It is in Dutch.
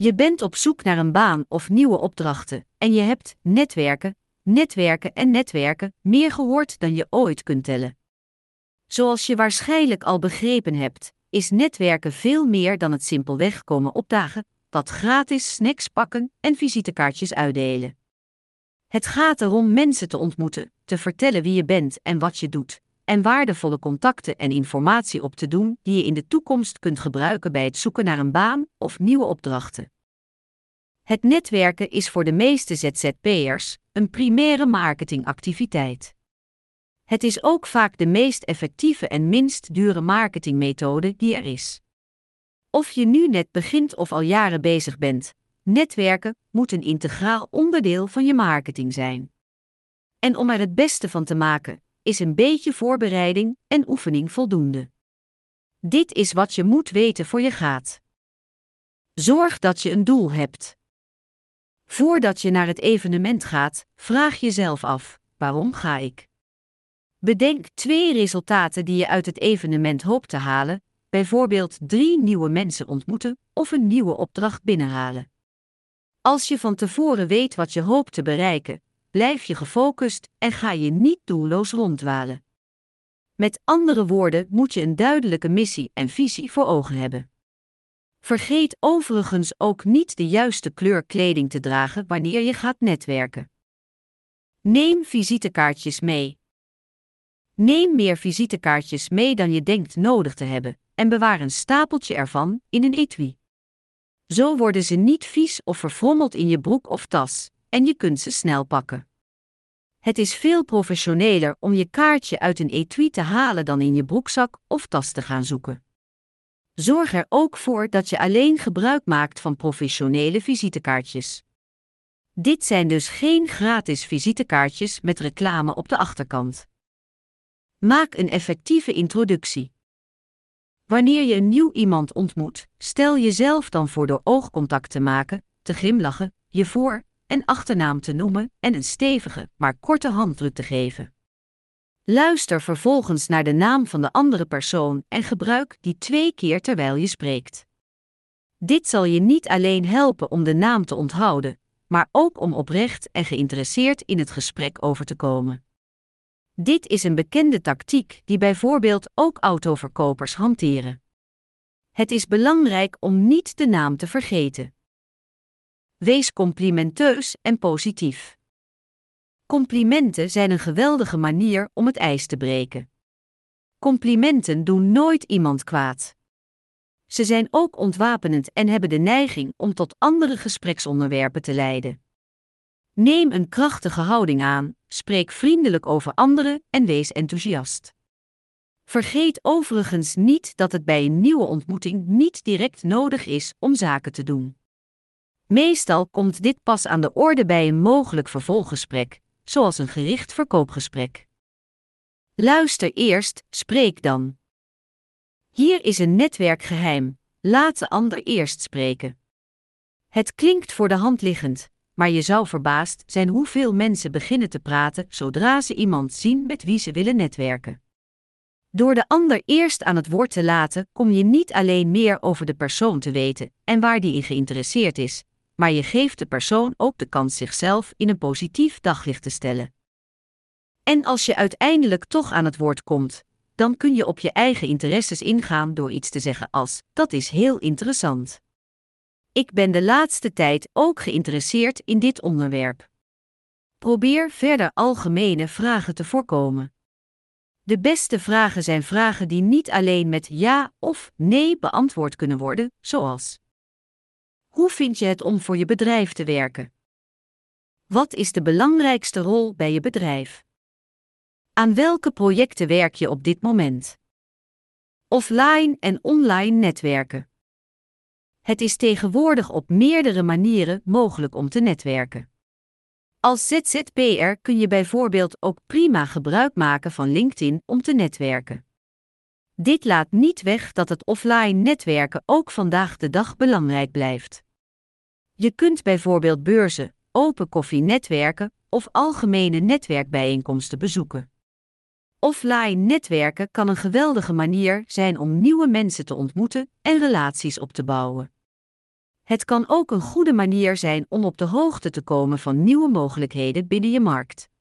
Je bent op zoek naar een baan of nieuwe opdrachten en je hebt netwerken, netwerken en netwerken meer gehoord dan je ooit kunt tellen. Zoals je waarschijnlijk al begrepen hebt, is netwerken veel meer dan het simpelweg komen opdagen, wat gratis snacks pakken en visitekaartjes uitdelen. Het gaat erom mensen te ontmoeten, te vertellen wie je bent en wat je doet, en waardevolle contacten en informatie op te doen die je in de toekomst kunt gebruiken bij het zoeken naar een baan of nieuwe opdrachten. Het netwerken is voor de meeste ZZP'ers een primaire marketingactiviteit. Het is ook vaak de meest effectieve en minst dure marketingmethode die er is. Of je nu net begint of al jaren bezig bent, netwerken moet een integraal onderdeel van je marketing zijn. En om er het beste van te maken, is een beetje voorbereiding en oefening voldoende. Dit is wat je moet weten voor je gaat. Zorg dat je een doel hebt. Voordat je naar het evenement gaat, vraag jezelf af: waarom ga ik? Bedenk 2 resultaten die je uit het evenement hoopt te halen, bijvoorbeeld 3 nieuwe mensen ontmoeten of een nieuwe opdracht binnenhalen. Als je van tevoren weet wat je hoopt te bereiken, blijf je gefocust en ga je niet doelloos ronddwalen. Met andere woorden moet je een duidelijke missie en visie voor ogen hebben. Vergeet overigens ook niet de juiste kleur kleding te dragen wanneer je gaat netwerken. Neem visitekaartjes mee. Neem meer visitekaartjes mee dan je denkt nodig te hebben en bewaar een stapeltje ervan in een etui. Zo worden ze niet vies of verfrommeld in je broek of tas en je kunt ze snel pakken. Het is veel professioneler om je kaartje uit een etui te halen dan in je broekzak of tas te gaan zoeken. Zorg er ook voor dat je alleen gebruik maakt van professionele visitekaartjes. Dit zijn dus geen gratis visitekaartjes met reclame op de achterkant. Maak een effectieve introductie. Wanneer je een nieuw iemand ontmoet, stel jezelf dan voor door oogcontact te maken, te glimlachen, je voor- en achternaam te noemen en een stevige, maar korte handdruk te geven. Luister vervolgens naar de naam van de andere persoon en gebruik die 2 keer terwijl je spreekt. Dit zal je niet alleen helpen om de naam te onthouden, maar ook om oprecht en geïnteresseerd in het gesprek over te komen. Dit is een bekende tactiek die bijvoorbeeld ook autoverkopers hanteren. Het is belangrijk om niet de naam te vergeten. Wees complimenteus en positief. Complimenten zijn een geweldige manier om het ijs te breken. Complimenten doen nooit iemand kwaad. Ze zijn ook ontwapenend en hebben de neiging om tot andere gespreksonderwerpen te leiden. Neem een krachtige houding aan, spreek vriendelijk over anderen en wees enthousiast. Vergeet overigens niet dat het bij een nieuwe ontmoeting niet direct nodig is om zaken te doen. Meestal komt dit pas aan de orde bij een mogelijk vervolggesprek, zoals een gericht verkoopgesprek. Luister eerst, spreek dan. Hier is een netwerkgeheim: laat de ander eerst spreken. Het klinkt voor de hand liggend, maar je zou verbaasd zijn hoeveel mensen beginnen te praten zodra ze iemand zien met wie ze willen netwerken. Door de ander eerst aan het woord te laten, kom je niet alleen meer over de persoon te weten en waar die in geïnteresseerd is, maar je geeft de persoon ook de kans zichzelf in een positief daglicht te stellen. En als je uiteindelijk toch aan het woord komt, dan kun je op je eigen interesses ingaan door iets te zeggen als: dat is heel interessant. Ik ben de laatste tijd ook geïnteresseerd in dit onderwerp. Probeer verder algemene vragen te voorkomen. De beste vragen zijn vragen die niet alleen met ja of nee beantwoord kunnen worden, zoals: hoe vind je het om voor je bedrijf te werken? Wat is de belangrijkste rol bij je bedrijf? Aan welke projecten werk je op dit moment? Offline en online netwerken. Het is tegenwoordig op meerdere manieren mogelijk om te netwerken. Als ZZP'er kun je bijvoorbeeld ook prima gebruik maken van LinkedIn om te netwerken. Dit laat niet weg dat het offline netwerken ook vandaag de dag belangrijk blijft. Je kunt bijvoorbeeld beurzen, open koffienetwerken of algemene netwerkbijeenkomsten bezoeken. Offline netwerken kan een geweldige manier zijn om nieuwe mensen te ontmoeten en relaties op te bouwen. Het kan ook een goede manier zijn om op de hoogte te komen van nieuwe mogelijkheden binnen je markt.